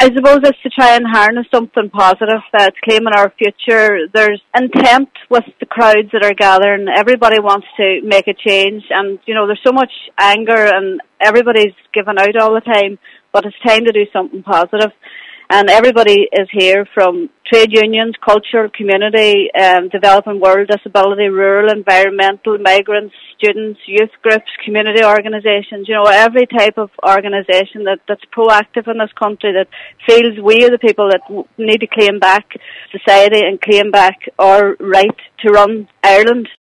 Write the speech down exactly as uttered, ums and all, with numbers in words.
I suppose it's to try and harness something positive that's claiming our future. There's intent with the crowds that are gathering. Everybody wants to make a change, and, you know, there's so much anger and everybody's giving out all the time, but it's time to do something positive. And everybody is here, from trade unions, cultural, community, um, developing world, disability, rural, environmental, migrants, students, youth groups, community organisations, you know, every type of organisation that, that's proactive in this country, that feels we are the people that w- need to claim back society and claim back our right to run Ireland.